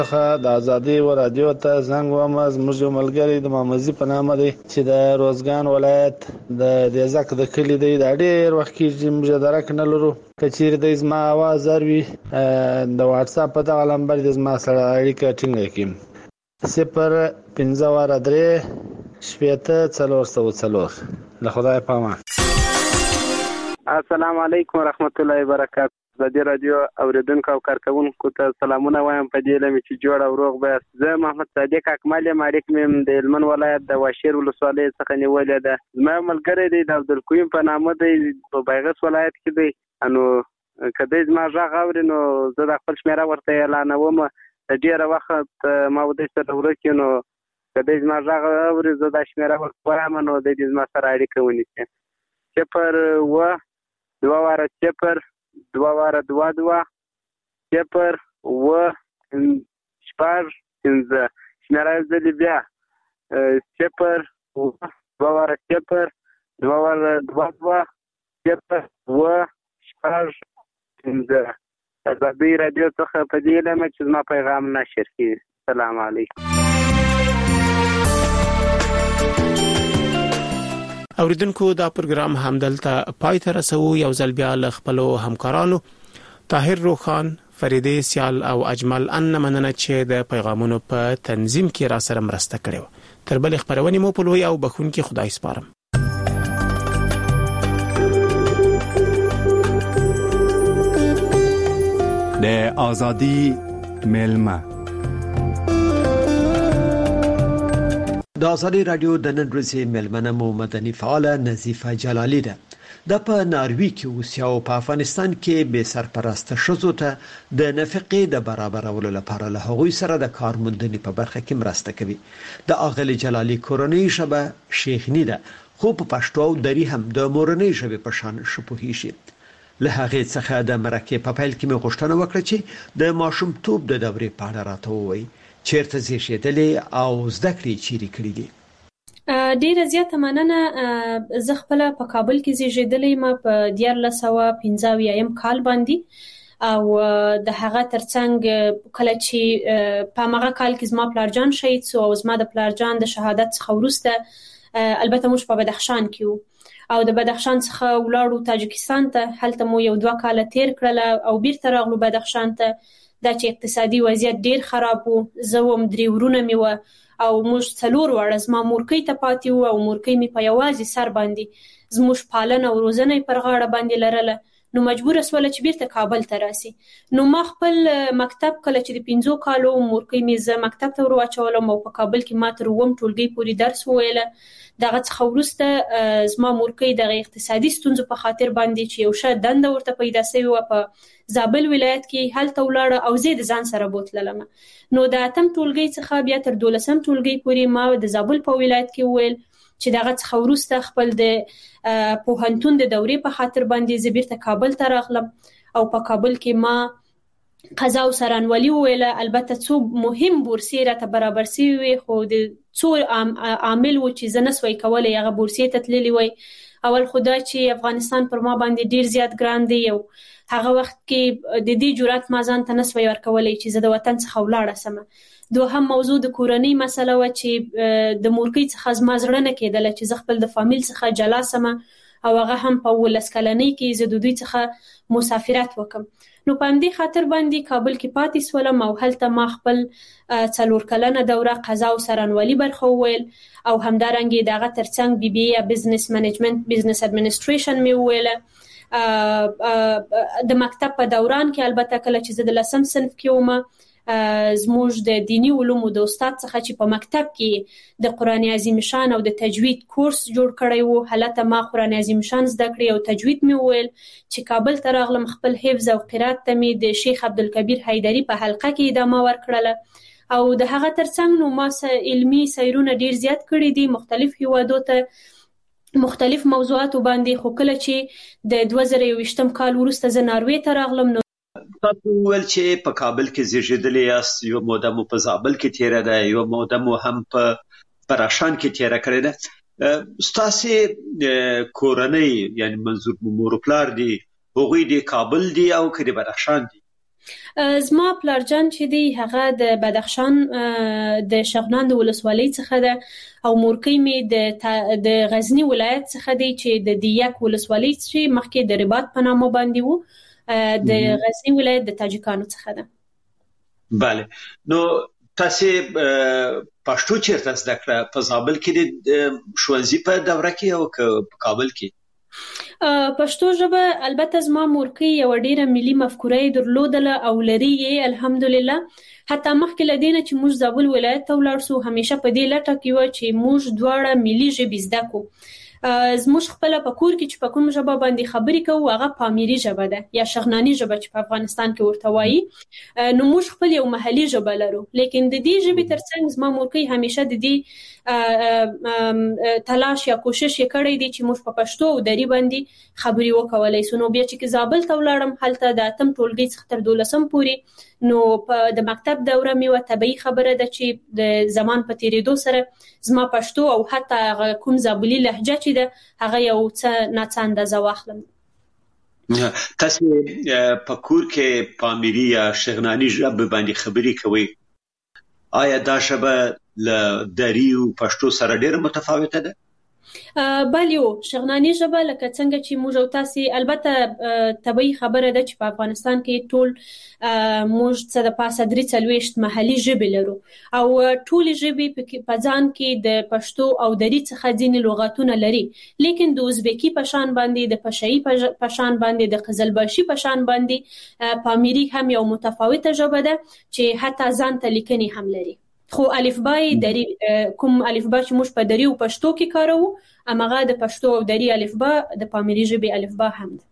د ازادي و رادیو ته زنګ وم. زموږ یو ملګری د مامزي په نامه دی چې د روزګان ولایت د دیزک د کلی دی. دا ډېر وخت کې موږ درک نه لرو. کچیر د زما आवाज اروي د واتس اپ په دغه نمبر د زما سره اړیکه ټینګه کړئ. 015 شپېته 404. له خدای پامه. السلام علیکم ورحمت الله وبرکاته. د دې رادیو اوریدونکو او کارکونکو ته سلامونه وایم په دې لمه چې جوړ او روغ به. زه محمد صادق اکمل مالک مم د هلمند ولایت د واشیر ولسوالۍ څخه نیولې ده. زما ملګری دی د عبدالقیوم په نامه دی په بیغس ولایت کې دی. انو کله زما ژغ اوري نو زه د خپل شمیره ورته اعلانوم. ډیره وخت ما ودې سره ورکې نو کله زما ژغ اوري زه د شمیره ورته وایم نو د دې زما سره اړیکه ونیسي. 0 2 0 شپږ پنځه شمیره زه بیا 0 شپږ پنځه. ازادي رادیو څخه په دې لمه چې زما پیغام نشر کړي. السلام علیکم. اوریدونکو دا پروګرام همدلته پای ته رسو. یو ځل بیا له خپلو همکارانو طاهر روخان، فریدې سیال او اجمل ان مننه چې د پیغامونو په تنظیم کې را سره مرسته کړې. تر بل خبرونې مو په لوی او بخونکي خدای سپارم. د ازادي ملما د ازادي رادیو د نن ورځې ملمنه مو مدني فعاله نظیفه جلالی ده. د په ناروی کې اوسیا او په افغانستان کې به سرپرسته شوزو ته د نفقې د برابرولو لپاره له هغوی سره د کارموندنې په برخه کې مرسته کوي. د اغلی جلالی کورنۍ ژبه شیخنی ده خو په پښتو او دری هم د مورنۍ ژبې په شان شپوهی شي. له هغه څخه د مرکه په پیل کې مې غوښتنه وکړه چې د ماشومتوب د دورې په اړه راته ووایي. چیرته زیږیدلې او زده کړې چیرې کړې دي؟ ډیره زیاته مننه. زه خپل په کابل کې زیږیدلې ما په 1995 کال باندې او د هغه ترڅنګ کله چې په هغه کال کې زما پلارجان شهید شو او زما د پلارجان د شهادت څخه وروسته البته موږ په بدخشان کې وو او د بدخشان څخه ولاړو تاجکستان ته. هلته مو 1-2 کال تیر کړل او بیرته راغلو بدخشان ته. دا چې اقتصادي وضعیت ډیر خراب وو. زه هم 3 ورونه مې و او موږ 4 وړه زما مورکۍ ته پاتې وو او مورکۍ مې په یوازې سر باندې زموږ پالنه او روزنه پر غاړه باندې لرله. نو مجبور اسوله چې بیرته کابل ته راسي. نو ما خپل مکتب کله چې د 15 کالو مورکۍ مې زه مکتب ته ورواچولم او په کابل کې ما تر 9 ټولګي پورې درس وویله. دغه څخه وروسته زما مورکۍ د اقتصادي ستونزو په خاطر باندې چې یو ښه دنده ورته پیدا شوی و په زابل ولایت کې هلته ولاړه او زه د ځان سره بوتللم. نو د 8م ټولګي څخه بیا تر 12م ټولګي پورې ما د زابل په ولایت کې ویل چې دغه څخه وروسته خپل د پوهنتون د دورې په خاطر باندې زه بیرته کابل ته راغلم او په کابل کې ما قضا او سرانوالي ویله. البته څو مهم بورسیې راته برابر شوي خو د څو عامل و چې زه نسوی کولی هغه بورسیې ته تللی وای. اول خدا چې افغانستان پر ما باندې ډیر زیات ګران دی او هغه وخت کې د دې جرأت ما ځان ته نسوی ورکولی چې زه د وطن څخه ولاړه سم. دوهم موضوع د کورنۍ مسله و چې د مورکۍ څخه زما زړه نه کېدله چې زه خپل د فامیل څخه جلا سم او هغه هم په 19 کلنۍ کې زه د دوی څخه مسافرت وکم. نو په همدې خاطر باندې کابل کې پاتې سولم او هلته ما خپل 4 کلنه دوره قضا او سرانوالي برخه وویل او همدارنګه دغه ترڅنګ BBA بزنس منیجمنت بزنس اډمنستریشن مې وویله. د مکتب په دوران کې البته کله چې زه د 10م صنف کې وم زموږ د دینی علومو د استاد څخه چې په مکتب کې د قرآن عظیم شان او د تجوید کورس جوړ کړی وو. هلته ما قرآن عظیم شان زده کړی او تجوید مې وویل. چې کابل ته راغلم خپل حفظ او قرات ته مې د شیخ عبدالکبیر حیدری په حلقه کې ادامه ورکړله او د هغه ترڅنګ نو ما علمي سیرونه ډیر زیات کړي دي مختلف هیوادو ته مختلف موضوعاتو باندې. خو کله چې د 2021م کال وروسته زه ناروې ته راغلم نو تاسو ول چې په کابل کې زیږیدلې یاست، یو موده مو په زابل کې تیره ده، یو موده مو هم په بدخشان کې تیره کړې ده. ستاسو کورنۍ یعنی منظور مور پلار دي هغوی د کابل دي او کې د بدخشان دي؟ زما پلارجان چې دی هغه د بدخشان د شغنان د ولسوالۍ څخه ده او مورکۍ مې د غزنی ولایت څخه دی چې د دیک ولسوالۍ چې مخکې د رباط په نامه باندې وو د غزنی ولایت د تاجکانو څخه ده. بله نو تاسو پښتو چیرته زده کړه؟ په زابل کې د ښوونځي په دوره کې او په کابل کې؟ پښتو ژبه البته زما مورکۍ یو ډیره ملي مفکوره درلودله او لري یې الحمدلله. حتی مخکې له دې نه چې موږ زابل ولایت ته ولاړ سو همیشه په دې لټه کې و چې موږ دواړه ملي ژبې زده کو. زموږ خپل په کور کې چې په کوم ژبه باندې خبرې کوو هغه پامیری ژبه ده یا شغنانی ژبه چې په افغانستان کې ورته وایي. نو موږ خپل یو محلي ژبه لرو لیکن د دې ژبې ترڅنګ زما مورکۍ همیشه د دې تلاش یا کوشش یې کړی دی چې موږ په پښتو او دری باندې خبرې وکولای سو. نو بیا چې زابل ته ولاړم هلته د اتم ټولګي څخه تر 12م پورې نو د مکتب دوره مې و طبيعي خبره ده چې د زمان په تیریدو سره زما پښتو او حتی کوم زابلی لهجه چې ده هغه یو څه ناڅاندازه واخلم. تاسو په کور کې پامیری یا شغنانی ژبه باندې خبرې کوئ، آیا دا ژبه له دری او پښتو سره ډېر متفاوته ده؟ بله شغنانی ژبه لکه څنګه چې موږ او تاسو البته طبيعي خبره ده چې په افغانستان کې ټول موږ څه د پاسه 43 محلي ژبې لرو او ټول ژبې په ځان کې د پښتو او دری څخه ځینې لغاتونه لري، لیکن د ازبکی په شان باندې د پشايي په شان باندې د قزلباشي په شان باندې پامیری هم یو متفاوته ژبه ده چې حتی ځان ته لیکنې هم لري. خو الفبای دری کوم الفبا چې موږ په دری او پښتو کې کاروو امغه د پښتو او دری الفبا د پامیری ژبې الفبا هم ده.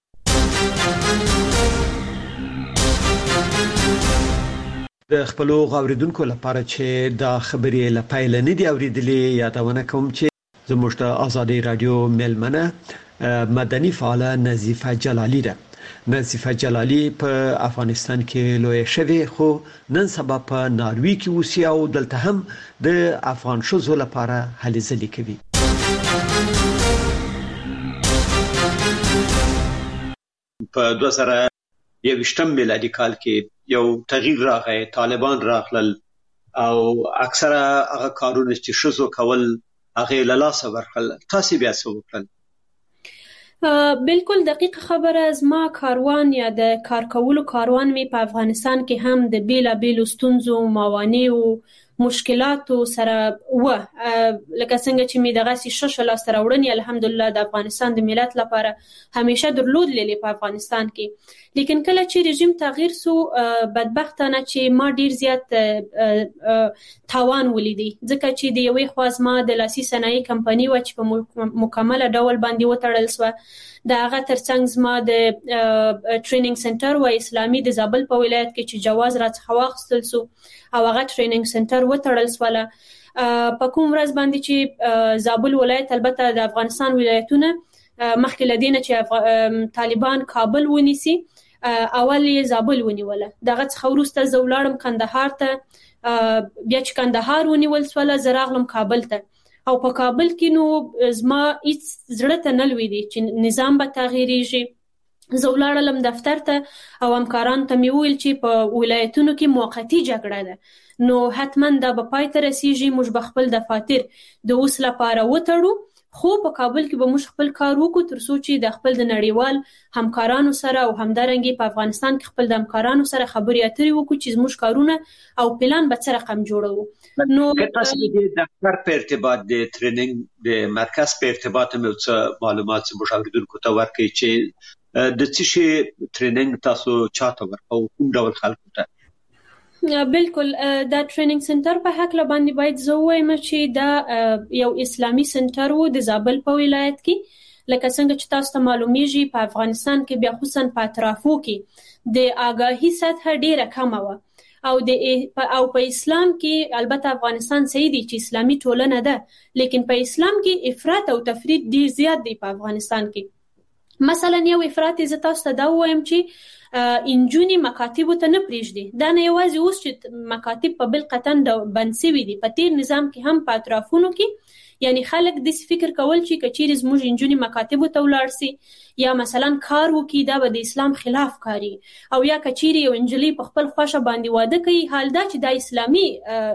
د خپل غوړیدونکو لپاره چې دا خبرې لپاره نه دی اوریدلې یادونه کوم چې زموږ د آزادۍ رادیو ملمنه مدني فعال نظیفه جلالی ده. نظیفه جلالی په افغانستان کې لوی شوی خو نن سبا په ناروی کې اوسي او دلته هم د افغان شوزو لپاره هلې ځلې کوي. په 2021 میلادي کال کې یو تغییر راغی، طالبان راغلل او اکثره هغه کارونه چې شوزو کول هغه له لاسه ورکړل. تاسو بیا څه وکړل؟ بالکل دقیق خبره. زما کاروان یا د کار کولو کاروان می په افغانستان کې هم د بیلا بیلو ستونزو موانعو مشکلاتو سره و لکه څنګه چې می دغه شش لاس راوړنی الحمدلله د افغانستان د ملت لپاره همیشه درلود للی په افغانستان کې، لیکن کله چې رژیم تغییر سو بدبختانه چې ما ډیر زیات تاوان ولیدي ځکه چې د یوې خوازما د لاسي صنایع کمپنی و چې په مکمل ډول باندې وټړل سو. دا هغه ترڅنګ زما د ټریننګ سنټر و اسلامي د زابل په ولایت کې چې جواز راڅخه واخیستل سو او هغه ټریننګ سنټر وټړل سو. په کوم ورځ باندې چې زابل ولایت البته د افغانستان ولایتونه مخکې لدینه چې طالبان کابل ونیسي اول یې زابل ونیوله، دغه څخه وروسته زولاړم کندهار ته، بیا چې کندهار ونیول سو زراغلم کابل ته او په کابل کې نو زما هیڅ زړه ته نه لوي دي چې نظام به تغییریږي. زولاړلم دفتر ته او همکاران ته مې ویل چې په ولایتونو کې موقتی جګړه ده نو حتما دا به پای ته رسیږي، موږ به خپل دفاتر د اوس لپاره وتړو خو په کابل کې به موږ خپل کار وکړو تر څو چې د خپل د نړیوال همکارانو سره او همدارنګي په افغانستان کې خپل د همکارانو سره خبرې اترې وکړو چې موږ کارونه او پلان به څه رقم جوړو. نو تاسو د دفتر په ارتباط د ټریننګ د مرکز په ارتباط مې څه معلومات مشاوردونکو ته ورکړي چې د څه شي ټریننګ تاسو چاته ورکو کوم ډول خلکو ته؟ بالکل دا ټریننګ سنټر په حق له باندې باید زه وایم چې دا یو اسلامي سنټر وو د زابل په ولایت کې. لکه څنګه چې تاسو ته معلومیږي په افغانستان کې بیا خصوصا په اطرافو کې د آگاهی سطح ډیره کمه و او په اسلام کې البته افغانستان صحیح دی چې اسلامي ټولنه ده، لیکن په اسلام کې افراط او تفریط ډیر زیات دی په افغانستان کې. مثلا یو افراط زه تاسو ته دا وایم چې انجونی مکاتبو ته نه پریږدي. دا نه یوازې اوس چې مکاتب په بل قطن بند شوي دي، په تیر نظام کې هم په اطرافونو کې یعنی خلک داسې فکر کول چې کچېرې زموږ انجونی مکاتبو ته ولاړ سي یا مثلا کار وکړي دا به د اسلام خلاف کاری، او یا کچېرې یو انجلۍ په خپل خوښه باندې واده کوي، حال دا چې دا اسلامي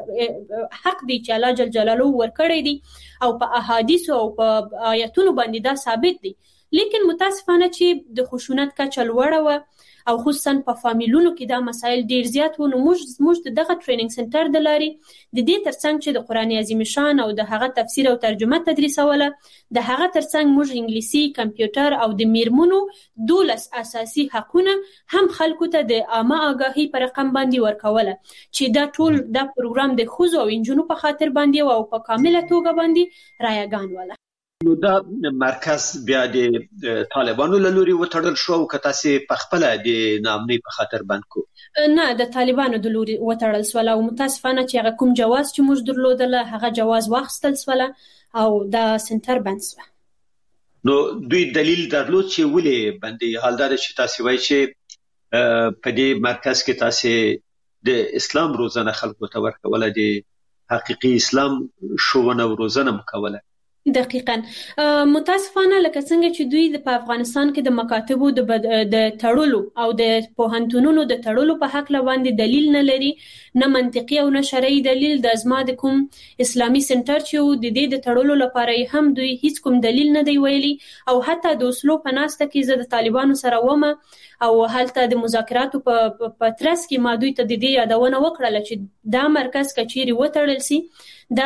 حق دی چې الله جل جلاله ورکړی دی او په احادیثو او په آیاتونو باندې دا ثابت دی. لیکن متاسفانه چې د خشونت کچه لوړه وه او خصوصا په فامیلونو کې دا مسایل ډیر زیات وو، نو موږ دغه ټریننګ سنټر د لارې د دې ترڅنګ چې د قرآن عظیم شان او د هغه تفسیر او ترجمه تدریسوله، د هغه ترڅنګ موږ انګلیسي، کمپیوټر او د میرمنو 12 اساسي حقونه هم خلکو ته د عامه آگاهی پر رقم باندې ورکوله، چې دا ټول دا پروګرام د ښځو او نجونو په خاطر باندې او په کامله توګه باندې رایگان وله. نو دا مرکز بیا د طالبانو له لوري وتړل شو او که تاسې په خپله د ناامنۍ په خاطر بند کو؟ نه، د طالبانو د لوري وتړل سوله او متاسفانه چې هغه کوم جواز چې موږ درلودله هغه جواز واخیستل سوله او دا سنټر بند سوه. نو دوی دلیل درلود چې ولې بندي؟ حال دا چې تاسې وایي چې په دې مرکز کې تاسې د اسلام روزنه خلکو ته ورکوله، د حقیقي اسلام ښوونه او روزنه مو کوله. دقیقاً متاسفانه لکه څنګه چې دوی په افغانستان کې د مکاتبو د تړلو او د پوهنتونونو د تړلو په حق باندې دلیل نه لري، نه منطقي او نه شرعي دلیل. د ازما د کوم اسلامي سنټر چې د دې د تړلو لپاره هم دوی هیڅ کوم دلیل نه دی ویلي، او حتی د اوسلو په ناسته کې زه د طالبانو سره ومه او هلته د مذاکراتو په ترڅ کې ما دوی ته د دې یادونه وکړله چې دا مرکز کچېرې وتړل سي، دا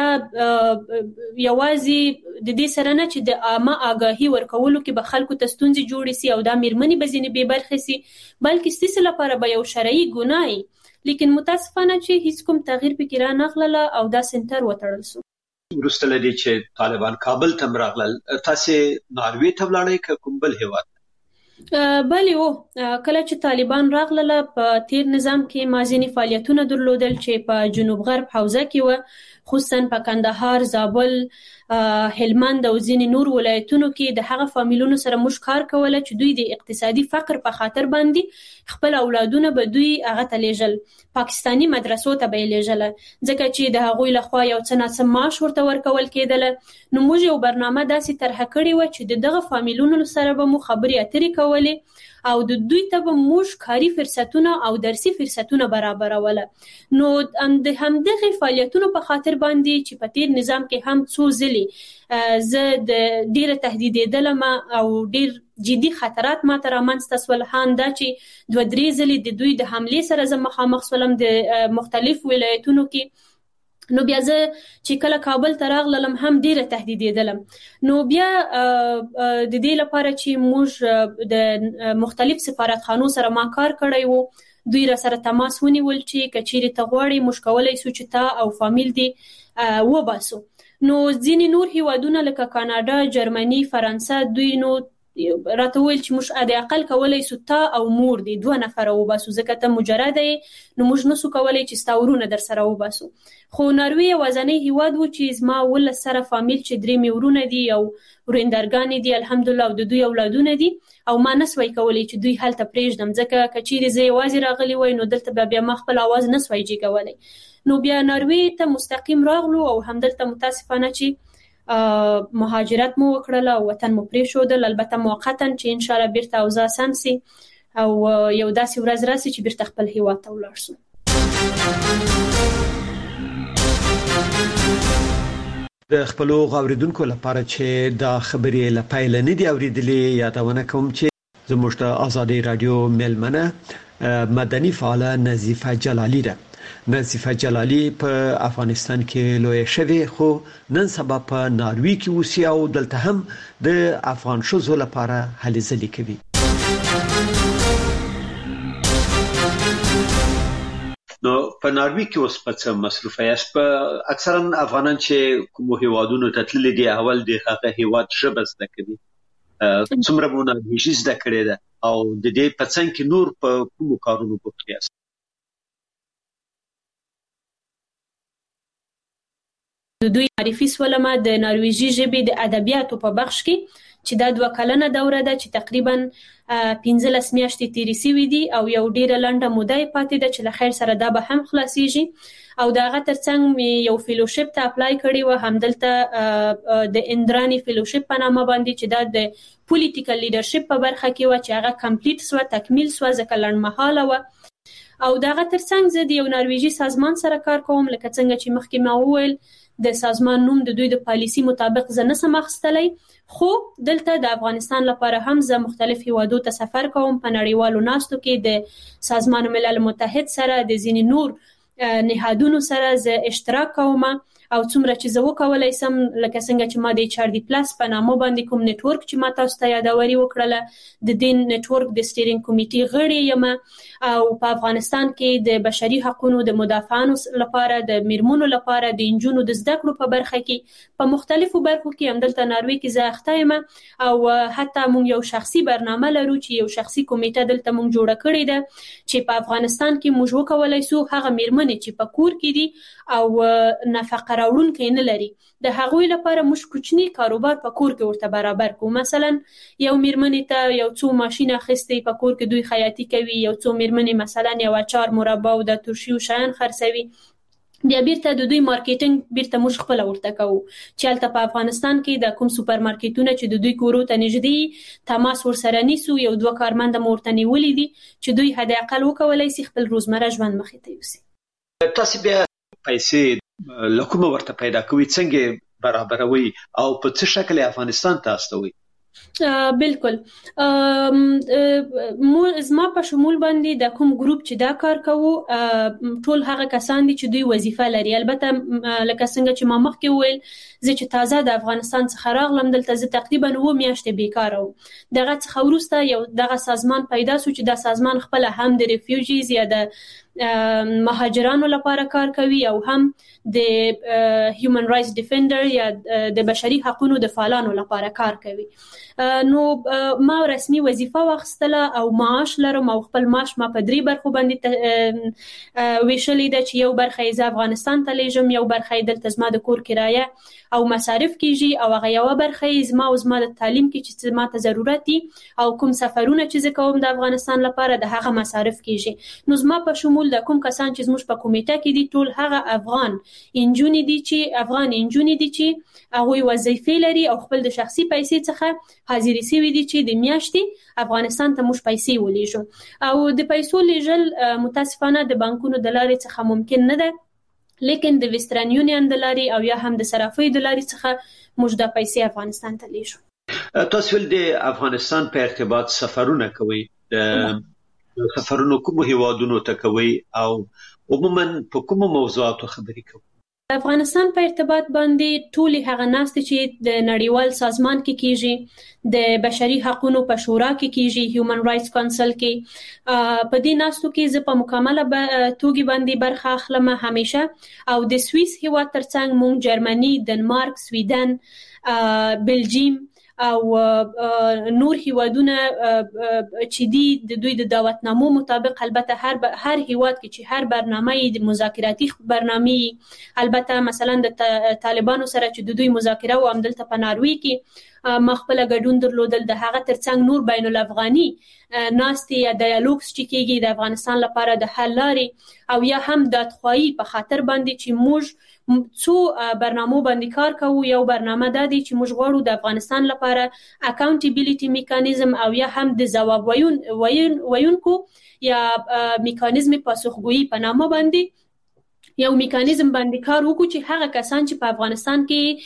یوازې د دې سره نه چې د عامه آگاهی ورکولو کې به خلکو ته ستونزې جوړې سي او دا میرمنې به ځینې بې برخې سي، بلکې ستاسې لپاره به یو شرعي ګناه وي. لیکن متاسفانه چې هیڅ کوم تغییر پکې رانغلله او دا سنټر وتړل سو. وروسته له دې چې طالبان کابل ته راغلل، تاسې ناروې ته ولاړئ که کوم بل هیواد؟ بله کله چې طالبان راغلله په تیر نظام کې ما ځینې فعالیتونه درلودل چې په جنوب غرب حوزه کې وه، خصوصا په کندهار، زابل، هلمند او ځینې نور ولایتونو کې د هغه فامیلونو سره موږ کار کوله چې دوی د اقتصادي فقر په خاطر باندې خپل اولادونه به دوی هغه ته لیږل، پاکستاني مدرسو ته به یې لیږله، ځکه چې د هغوی لخوا یو څه ناڅه معاش ورته ورکول کېدله. نو موږ یو برنامه داسې طرحه کړې وه چې د دغه فامیلونو سره به مو خبرې اترې کولې او د دوی ته به موږ کاري فرصتونه او درسي فرصتونه برابروله. نو د همدغه فعالیتونو په خاطر باندې چې په تیر نظام کې هم څو ځلې زه د ډیره تهدیدېدلم او ډیر جدي خطرات ما ته رامنځته سول، هم دا چې 2-3 ځلې د دوی د حملې سره زه مخامخ سولم د مختلف ولایتونو کې. نو بیا زه چې کله کابل ته راغلم هم ډیره تهدیدېدلم. نو بیا د دې لپاره چې موږ د مختلف سفارتخانو سره ما کار کړی وو، دوی را سره تماس ونیول چې کچېرې ته غواړې موږ کولی سو چې تا او فامیل دې وباسو. نو ځینې نور هیوادونه لکه کاناډا، جرمني، فرانسه، دوی نو راته ویل چې موږ د اقل کولی سو تا او مور دې 2 نفره وباسو، ځکه ته مجرد یې نو موږ نسو کولی چې ستا ورونه در سره وباسو. خو ناروې یوازینی هیواد و چې زما 18 سره فامیل چې 3 مې ورونه دي او ورندرګانې دي الحمدلله او د دوی اولادونه دي، او ما نسوای کولی چې دوی هلته پرېږدم، ځکه کچېرې زه یوازې راغلی وای نو دلته بیا ما خپل اواز نسوای جګولی. نو بیا ناروې ته مستقیم راغلو او همدلته متاسفانه چې مهاجرت مو وکړله او وطن مو پرېښودل، البته موقتا چې ان شاء الله بیرته اوضاع سم سي او یو داسې ورځ راسي چې بیرته خپل هیواد ته ولاړ سو. د خپلو غوړیدونکو لپاره چې دا خبرې له پیل نه دی اوریدلې، یادونه کوم چې زموږ د ازادي رادیو ملمنه مدني فعاله نظیفه جلالی ده. نظیفه جلالی په افغانستان کې لوی شوی، خو نن سبا په ناروې کې اوسي او دلته هم د افغان ښځو لپاره هلې ځلې کوي. نو په ناروې کې اوس په څه مصروفه یاست؟ په اکثرا افغانان چې کوم هیوادونو ته تللي دي اول د هغه هیواد ژبه زده کوي، څومره مو ناروېژي زده کړې ده او د دې په څنګ کې نور په کومو کارونو بوخت یاست؟ د دوی معرفي سولمه د ناروېژي ژبې د ادبیاتو په بخش کې چې دا 2 کلنه دوره ده چې تقریبا 15 میاشتې تیرې شوې دي او یو ډیره لنډه موده پاتې ده چې له خیر سره دا به هم خلاصيږي. او داغه ترڅنګ یو فیلوشپ ته اپلای کړی و همدلته د اندرانی فیلوشپ په نامه باندې چې دا د پولیټیکل لیډرشپ په برخه کې و چې هغه کمپلیټ سو تکمیل سو ځکه لنډمهاله و. او داغه ترڅنګ زه د یو نرویجی سازمان سره کار کوم لکه څنګه چې مخکې ما وویل د سازمان نوم د دوی د پالیسی مطابق زه نسم اخیستلی، خو دلته د افغانستان لپاره هم زه مختلف هیوادو ته سفر کوم په نړیوالو ناستو کې د سازمان ملل متحد سره د ځینې نور نهادونو سره زه اشتراک کوم او څومره چې زه وکولای سم لکه څنګه چې ما د ایچ ار ډي پلس په نامه باندې کوم نیټورک چې ما تاسو ته یادوري وکړله د دین نیټورک د سټیرینګ کمیټې غړی یم او په افغانستان کې د بشري حقوقو د مدافعانو لپاره د میرمنو لپاره د انجونو د زده کړو په برخه کې په مختلفو برخو کې همدلته ناروی کې زه اخته یم او حتی موږ یو شخصي برنامه لرو چې یو شخصي کمیټه دلته موږ جوړه کړې ده چې په افغانستان کې موږ وکولای سو هغه میرمنې چې په کور کې دي او نفقه راوړونکي نه لري د هغوی لپاره موږ کوچنی کاروبار په کور کې ورته برابر کوو. مثلا یو میرمنې ته یو څو ماشین اخیستې په کور کې دوی خیاطي کوي، یو څو میرمنې مثلا یو اچار مربا او د ترشي شیان خرڅوي، بیا بیرته د دوی مارکیټینګ بیرته موږ خپل ورته کوو چې هلته په افغانستان کې د کوم سوپر مارکیټونه چې د دوی کورو ته نږدې تماس ورسره نیسو یو 2 کارمند مورته نیولې دي چې دوی حد اقل وکولای شي خپل روزمره ژوند مخې ته یوسي. تاسو بیا پیسې لکومه ورته پیدا کوي څنګه برابروي او په څه شکل افغانستان ته استوي؟ بالکل زما په شمول باندې د کوم ګروپ چې دا کار کوو ټول هغه کسان دي چې دوی وظیفه لري. البته لکه څنګه چې ما مخکې وویل زه چې تازه د افغانستان څخه راغلم دلته زه تقریبا 9 میاشتې بیکاره وم. دغه څخه وروسته یو دغه سازمان پیدا شو چې دا سازمان خپل هم د ریفیوجیز یا د مهاجرانو لپاره کار کوي او هم د هیومن رائټس ډیفندر یا د بشري حقوقو د فعالانو لپاره کار کوي. نو ما رسمي وظیفه واخیستله او معاش لرم او خپل معاش ما په 3 برخو باندې ویشلې ده چې یو برخه یې افغانستان ته لیږم، یو برخه یې دلته زما د کور کرایه او مصارف کیږي او هغه یو برخه یې زما د تعلیم کې چې ما ته ضرورت دي او کوم سفرونه چې زه کوم د افغانستان لپاره د هغه مصارف کیږي. نو زما په شمول د کوم کسان چې زموږ په کمیټه کې دي ټول هغه افغان انجونې دي چې هغه وظیفې لري او خپل د شخصي پیسې څخه حاضرې سوي دي چې د میاشتې افغانستان ته موږ پیسې ولېږو او د پیسو لیږل متاسفانه د بانکونو د لارې څخه ممکن نه ده، لیکن د ویسټرن یونین د لارې او یا هم د صرافۍ د لارې څخه موږ د پیسې افغانستان ته لیږو. تاسو ول د افغانستان په ارتباط سفرونه کوي، د سفرونو کوم هیوادونو ته کوي او عموما په کوم موضوعاتو خبرې کوي؟ افغانستان په ارتباط باندې ټول هغه ناستې چې د نړیوال سازمان کې کیږي، د بشري حقوقو په شورا کې کیږي، هیومن رائټس کونسل کې، په دې ناستو کې زه په مکمله توګه باندې برخه اخلم همیشه او د سوئیس هیواد ترڅنګ مونږ جرمني، دنمارک، سویډن، بلجیم او نور هیوادونه چې دي د دوی د دعوتنامو مطابق البته هر هیواد کې چې هر برنامه د مذاکراتی برنامه البته مثلا د طالبانو سره چې د دوی مذاکره و همدلته په ناروی کې مخبل ګډون درلودل د هغه ترڅنګ نور بین الافغاني ناستي یا ډایالوګز چې کېږي د افغانستان لپاره د حل لارې او یا هم د تخوایی په خاطر باندې چې موږ څو برنامو باندې کار کوو. یو برنامه دا دی چې موږ غواړو د افغانستان لپاره اکاونټیبیلیټي میکانیزم او یا هم د ځواب ویونکو یا میکانیزم پاسخګویي په نامه باندې یو میکانیزم باندې کار وکړو چې هغه کسان چې په افغانستان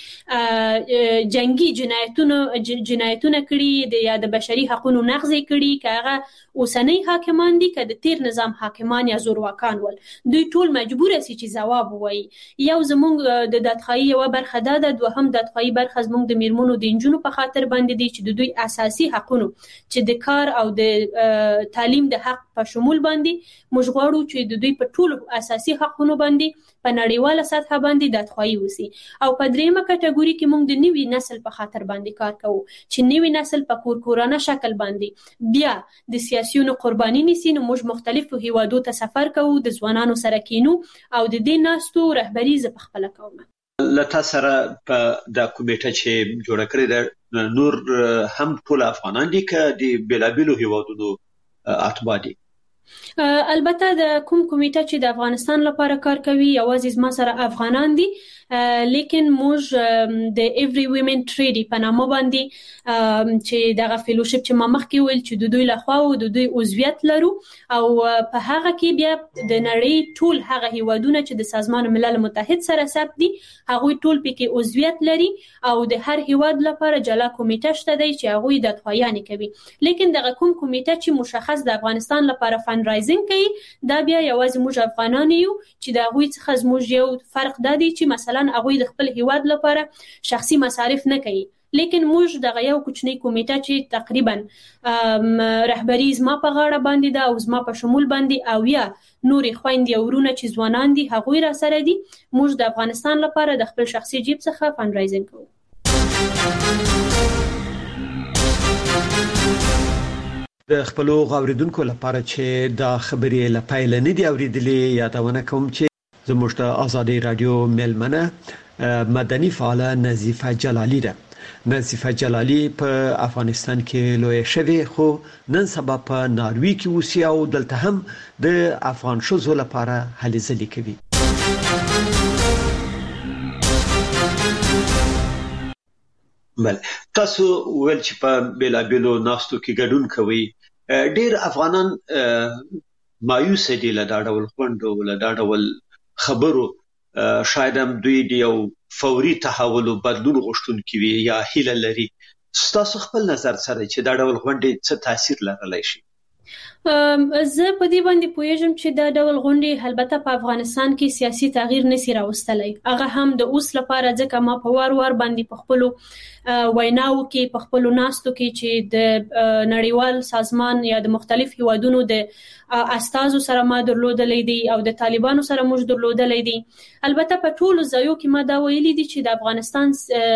کې جنگي جنایتونه کړي دي یا د بشري حقوقو نقض کړي که هغه اوسنۍ حاکمان دي که د تیر نظام حاکمان یا زورواکان ول، دوی ټول مجبور سي چې ځواب ووایي. یو زموږ د دادخواهي یو برخه ده، دوهم دادخواهي برخه زموږ د میرمنو د انجونو په خاطر باندې دي چې د دوی اساسي حقوقو چې د کار او د تعلیم د حق په شمول باندې موږ غواړو چې د دوی په ټول اساسي حقوقو باندې په نړیواله سطح باندې دادخواهي وسی. او په دریمه کټګوري کې موږ د نوي نسل په خاطر باندې کار کوو چې نوي نسل په کورانه شکل باندې بیا د سیاسيونو قرباني نيسي. نو موږ مختلفو هیوادو ته سفر کوو، د ځوانانو سره کینو او د دې ناستو رهبری ز په خپل کوم. لته سره په د کمیټه چې جوړ کړی د نور هم ټول افغانان دي که د بیلابیلو هیوادونو اتباع دي؟ البته د کمیټه چې د افغانستان لپاره کار کوي یوازې ما سره افغانان دي، لیکن موږ د ایوری ویمن ټریډي په نامه باندې چې دغه فیلوشپ چې ما مخکې ویل چې د دوی لخوا او د دوی عضویت لرو او په هغه کې بیا د نړۍ ټول هغه هیوادونه چې د سازمان ملل متحد سره ثبت دي هغه ټول پکې عضویت لري او د هر هیواد لپاره جلا کمیټه شته دی چې هغه د دفاعیانه کوي. لیکن دغه کمیټه چې مشخص د افغانستان لپاره فند رایزینګ کوي دا بیا یوازې موږ افغانان یو چې د هغوی څخه زموږ یو فرق دا دی چې مثلا هغوی د خپل هیواد لپاره شخصي مصارف نه کوي، لیکن موږ دغه یو کوچنی کمیټه چې تقریبا رهبری زما په غاړه باندې ده او زما په شمول باندې او یا نورې خويندې او ورونه چې ځوانان دي هغوی را سره دي، موږ د افغانستان لپاره د خپل شخصي جیب څخه فند رایزینګ کوو. د خپل غوړیدونکو لپاره چې دا خبرې لپاره نه دی اوریدلې یادونه کوم چې زموږ د آزادۍ رادیو ملمنه مدني فعاله نظیفه جلالی ده. نظیفه جلالی په افغانستان کې لوی شوی خو نن سبا په ناروی کې اوسي او دلته هم د افغان شوزو لپاره هلې ځلې کوي. بل تاسو ول چې په بیلابیلو ناستو کې ګډون کوي ډیر افغانان مایوس دي له دا ډول خوندو له دا ډول خبرو شاید هم دوی د یو فوري تحول او بدلون غوښتونکي وي یا هیله لري. تاسو خپل نظر سره چې دا ډول غونډې څه تاثیر لرلی شي؟ زه په دې باندې پوهیږم چې دا ډول غونډې البته په افغانستان کې سیاسي تغییر نسی راوستلی، هغه هم د اوس لپاره ځکه ما په وار باندې په خپل ویناو کې په خپل ناستو کې چې د نړیوال سازمان یا د مختلف هیوادونو د استازو سره ما درلودلې دي او د طالبانو سره موږ درلودلې دي. البته په ټولو ځایو کې ما دا ویلي دي چې د افغانستان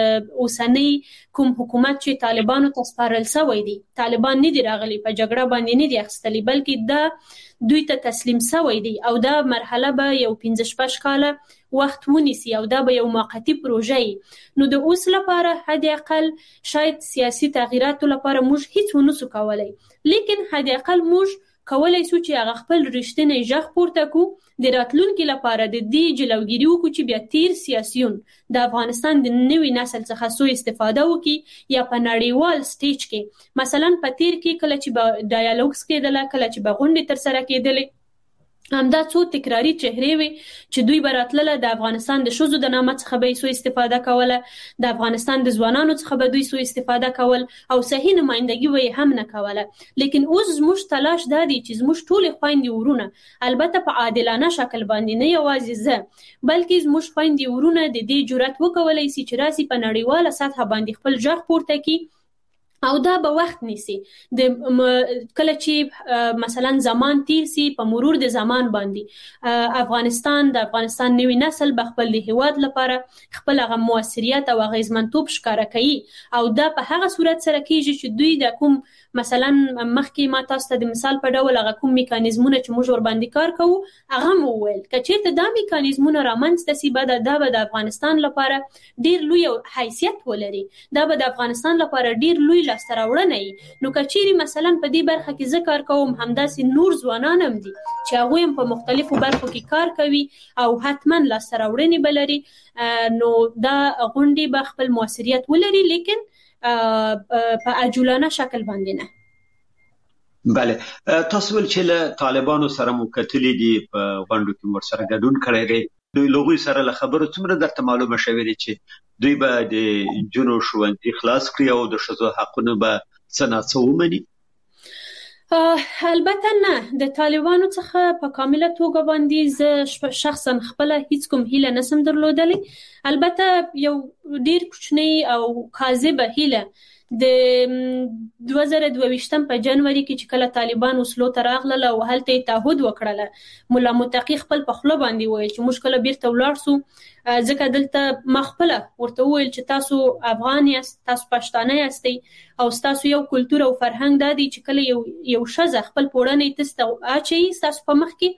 اوسنۍ کوم حکومت چې طالبانو ته سپارل شوی دی، طالبان نه دي راغلي په جګړه باندې نه دي اخستلي بلکې دا دوی ته تسلیم شوی دی او دا مرحله به یو 15 کاله وخت ونیسي او دا به یو موقتی پروژه وي. نو د اوس لپاره حد اقل شاید سیاسي تغییراتو لپاره موږ هیڅ ونسو کولای، لیکن حد اقل موږ کولای شو چې هغه خپل رښتینی ژغ پورته کو د راتلونکي لپاره د دې جلوګیری وکړو چې بیا تیر سیاسيون د افغانستان د نوي نسل څخه سو استفاده وکړي یا په نړیوال سټیج کې مثلا په تیر کې کله چې ډایالوګز کېدل کله چې غونډې تر سره کېدل همدا څو تکراری چهرې وي چې دوی براتله د افغانستان د شوزو د نامه څخه به سو استفاده کوله، د افغانستان د ځوانانو څخه به دوی سو استفاده کول او صحیح نمائندګي وي هم نه کوله. لیکن اوس زموږ تلاش دا دی چې زموږ ټول خويندې ورونه البته په عادلانه شکل باندې نه یوازې زه بلکې زموږ خويندې ورونه د دې جرأت وکولای شي چې راسي په نړیواله سطح باندې خپل ژغ پورته کړي او دا به وخت نیسي. د کله چې مثلا زمان تیر سي په مرور د زمان باندې افغانستان نوی نسل به خپل هیواد لپاره خپل هغه موثریت او اغیزمنتوب ښکاره کوي او دا په هغه صورت سره کیږي چې دوی د کوم مثلا مخکې ما تاسو ته د مثال په ډول هغه کوم میکانیزمونه چې موږ ور باندې کار کوو هغه مو ویل کچېرته دا میکانیزمونه رامنځته سي به دا به د افغانستان لپاره ډیر لوی حیثیت ولري، دا به د افغانستان لپاره ډیر لوی لاسته راوړنه نو کچېری مثلا په دې برخه کې ذکر کوم همداسې نور ځوانان هم دي چې هغه هم په مختلفو برخو کې کار کوي او حتما لاسته راوړنې بلري، نو دا غونډې به خپل موثریت ولري لیکن په عجولانه شکل باندې نه. بله تاسو ول چې له طالبانو سره مو کتلې دي په غونډو کې ورسره ګډون کړی دی، دوی لوګوي سره له خبرو څومره درته معلومه شوې دي چې دوی به د جنو ښوونځي خلاص کړي او د ښځو حقونه به څه ناڅه ومني؟ البته نه، د طالبانو څخه په کامله توګه باندې زه شخصا خپل هیڅ کوم هیله نسم درلودلی. البته یو ډیر کوچنی او کاذبه هیله د 2022 په جنوري کې چې کله طالبان وسلو ته راغله او هلته تعهد وکړله مولا متقی خپل په خپل باندې وایي چې مشکله بیرته ولاړ سو ځکه دلته مخبله ورته ویل چې تاسو افغان یاست، تاسو پښتانه یاستئ او تاسو یو کلچر او فرهنګ دادی چې کله یو شزه خپل پوړنې تاسو اچي تاسو په مخ کې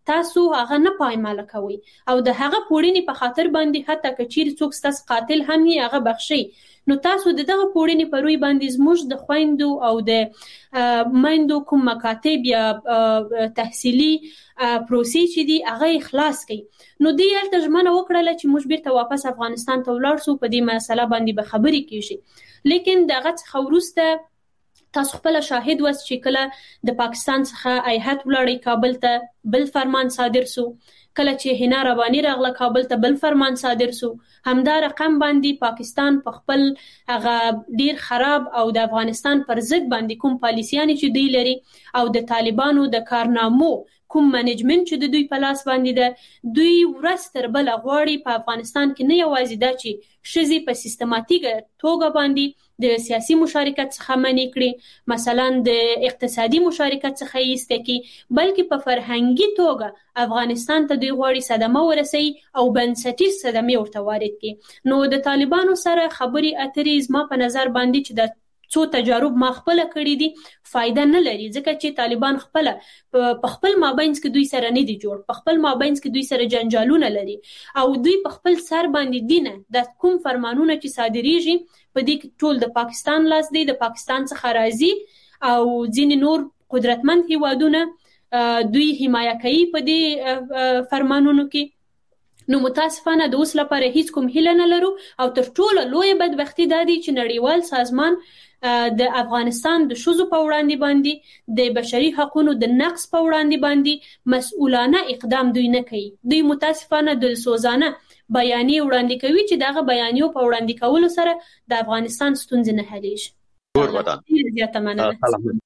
تاسو هغه نه پایماله کوي او د هغه پوړینی په خاطر باندې حتی کچیر څوک ستاسو قاتل هم یې هغه بخشي، نو تاسو دغه پوړینی په روی باندې زموږ د خويندو او د مایندو کوم مکاتب یا تحصیلي پروسې چې دی هغه خلاص کړي. نو دی التجمنه وکړه چې موږ بیرته واپس افغانستان ته ولاړ شو، په دې مسله باندې به خبرې کیږي. لیکن دغه څخه وروسته تاسو خپل شاهد وس چې کله د پاکستان څخه ایهات ولاړی کابل ته بل فرمان صادر سو، کله چې هینا ربانی راغله کابل ته بل فرمان صادر سو. همدا رقم باندې پاکستان په خپل هغه ډیر خراب او د افغانستان پر ضد باندې کوم پالیسیانی چې دی لري او د طالبانو د کارنامو کوم منیجمنت چې د دوی په لاس باندې ده، دوی ورځ تر بل غواړي په افغانستان کې نه یوازې دا چې شذې په سیستماتیک توګه باندې د سیاسي مشارکت څخه منې کړي، مثلا د اقتصادي مشارکت څخه یې ایستکي، بلکې په فرهنګي توګه افغانستان ته دوی غواړي صدمه ورسوي او بنسټیز صدمې ورته وارد کړي. نو د طالبانو سره خبرې اترې زما په نظر باندې چې د څو تجارب ما خپل کړی دي فائدہ نه لري، ځکه چې طالبان خپل په خپل مابینس کې دوی سره نه دي جوړ، په خپل مابینس کې دوی سره جنجالونه لري او دوی په خپل سر باندې دینه د کوم فرمانونه چې صادریږي په دې کې ټول د پاکستان لاس دی، د پاکستان څخه راځي او ځینې نور قدرتمند هیوادونه دوی حمایه کوي په دې فرمانونو کې. نو متاسفانه د اوس لپاره هیڅ کوم هیله نه لرو او تر ټولو لوی بدبختی دا دی چې نړیوال سازمان د افغانستان د شذو په وړاندې باندې د بشري حقوقو د نقض په وړاندې باندې مسؤلانه اقدام دوی نه کوي. دوی متاسفانه د سوزانه بیانیه وړاندې کوي چې دغه بیانیو په وړاندې کولو سره د افغانستان ستونزې نه حلیږي. ډیر زیاته مننه.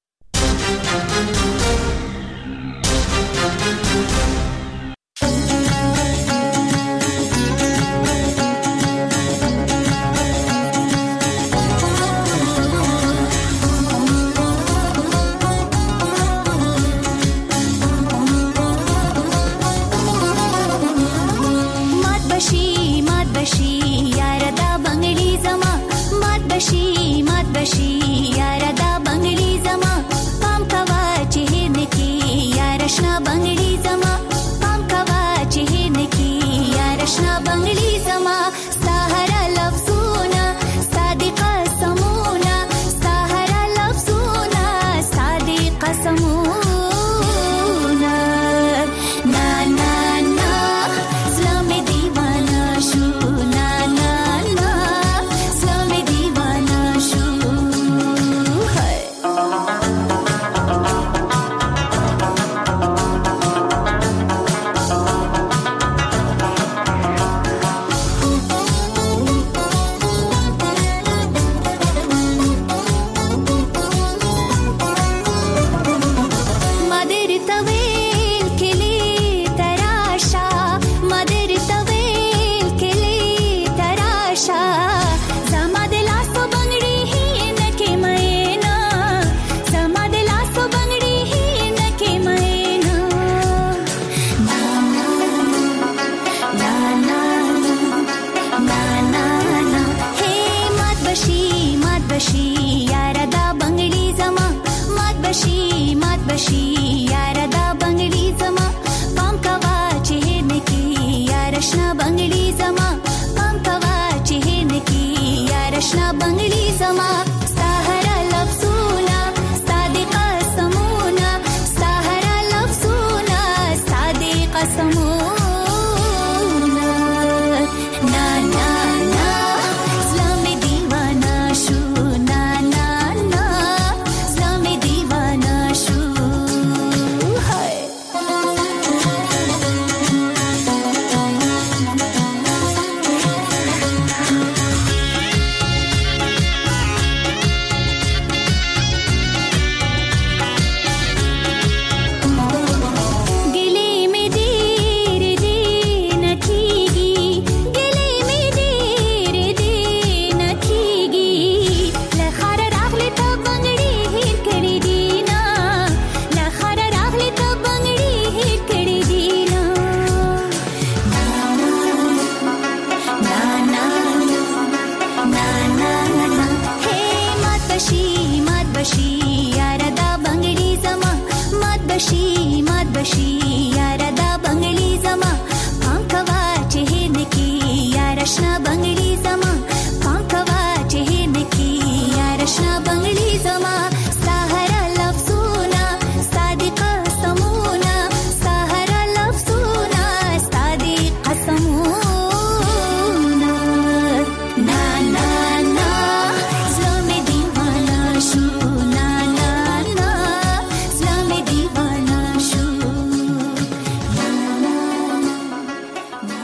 بشي یاره دا بنگړي زما پام کوا چې نه کی یاره شنه بنگړي زما